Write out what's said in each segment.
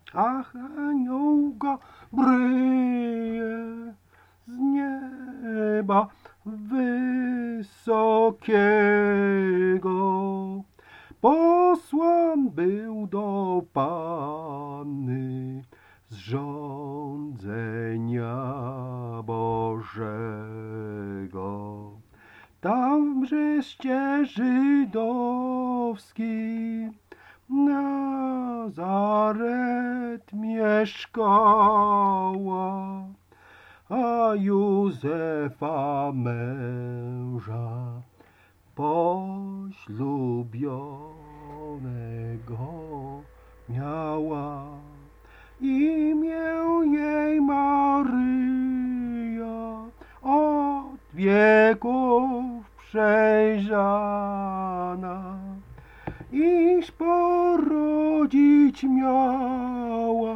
Ach, aniołka bryje z nieba wysokiego. Posłan był do Panny z rządzenia Bożego. Tam w mieście żydowskim Nazaret mieszkała, a Józefa męża poślubionego miała. Imię jej Maryja, od wieków przejrzana, iż porodzić miała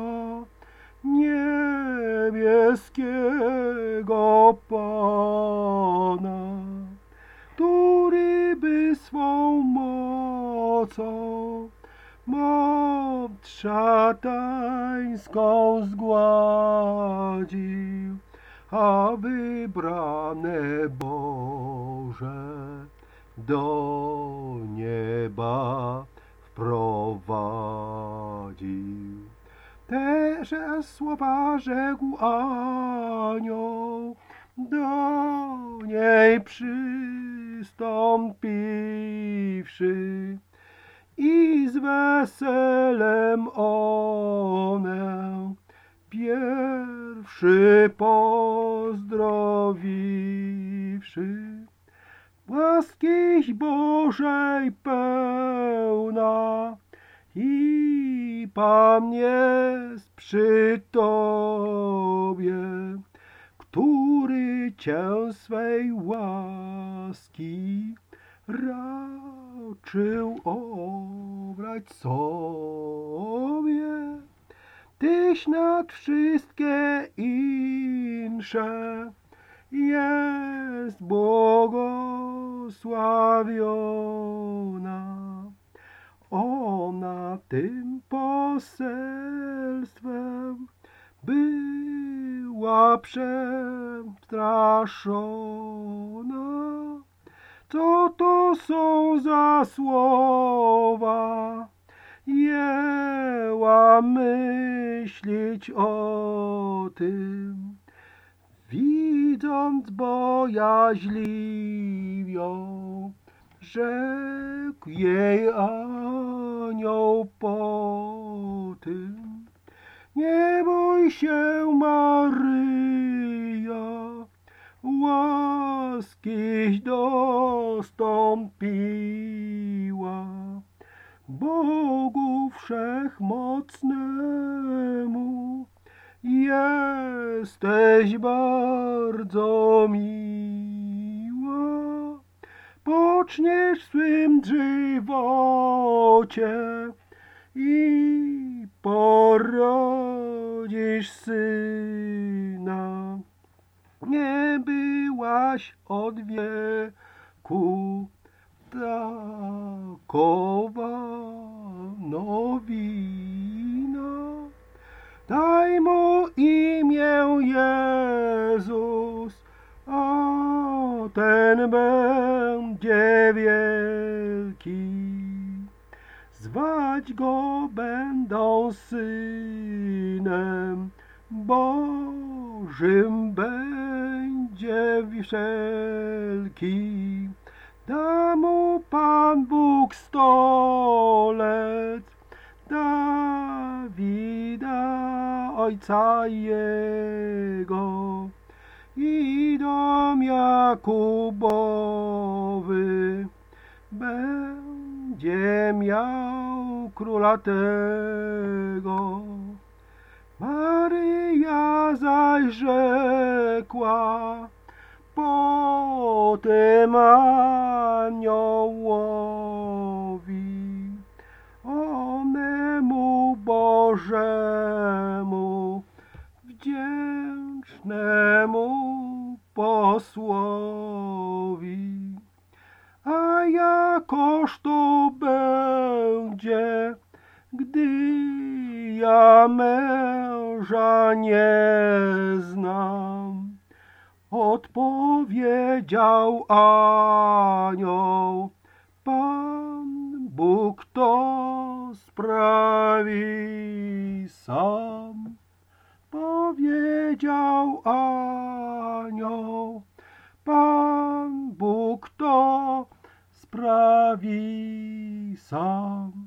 niebieskiego Pana, który by swą mocą moc szatańską zgładził, a wybrane Boże do nieba wprowadził. Też słowa rzekł anioł, do niej przystąpiwszy, i z weselem one pierwszy pozdrowiwszy. Łaskiś Bożej pełna, i Pan jest przy Tobie, który Cię swej łaski raczył obrać sobie. Tyś nad wszystkie insze jest błogosławiona. Ona tym poselstwem była przestraszona. Co to są za słowa? Jęła myślić o tym, widząc bojaźliwią, rzekł jej anioł po tym: nie bój się, Maryja, łaskiś dostąpiła. Bogu Wszechmocnemu jesteś bardzo miła. Poczniesz w swym żywocie i porodzisz syna. Nie byłaś od wieku takowa nowina. Daj mu imię Jezus, a ten będzie wielki. Zwać go będą synem Bożym, będzie wszelki. Da mu Pan Bóg 100 lat, Dawida ojca jego, i dom Jakubowy będzie miał króla tego. Maryja zaś rzekła po tym aniołowi: onemu Bożemu wdzięcznemu posłowi. A jakoż to będzie, gdy ja ja męża nie znam. Odpowiedział anioł, Pan Bóg to sprawi sam. Powiedział anioł, Pan Bóg to sprawi sam.